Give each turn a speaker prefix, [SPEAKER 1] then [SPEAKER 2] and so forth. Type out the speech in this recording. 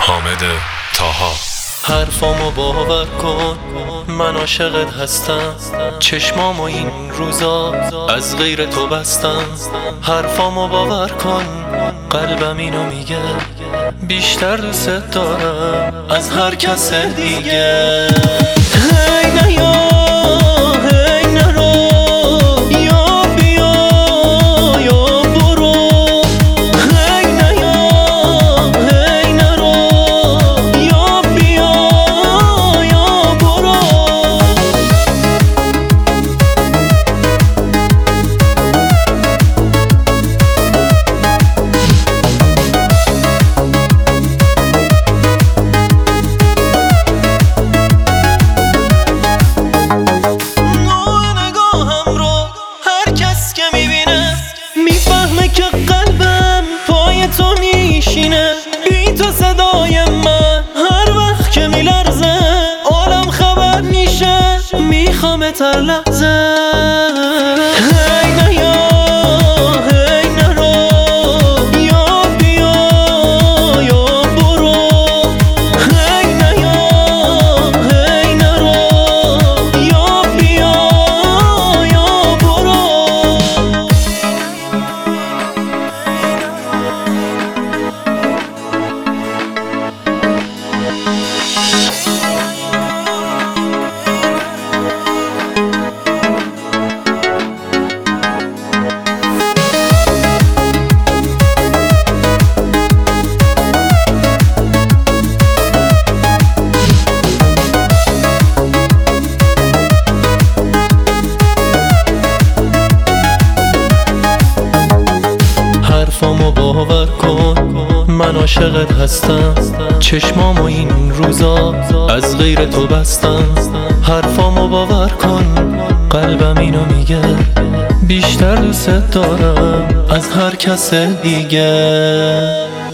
[SPEAKER 1] حامد طاها.
[SPEAKER 2] حرفامو باور کن، من عاشقت هستم. چشمامو این روزا از غیر تو بستم. حرفامو باور کن، قلبم اینو میگه، بیشتر دوست دارم از هر کس دیگه. هی نیا، هی نرو، یا بیا یا برو. هی نیا، هی نرو، یا بیا یا برو. میفهمه که قلبم پای تو میشینه، بی تو صدای من هر وقت که میلرزه عالم خبر میشه، میخوامت هر لحظه. هی نیا، هی نرو، یا بیا یا برو. هی نیا، هی نرو، یا بیا یا برو. حرفامو باور کن، من عاشقت هستم. چشمامو این روزا از غیر تو بستم. حرفامو باور کن، قلبم اینو میگه، بیشتر دوست دارم از هر کس دیگه.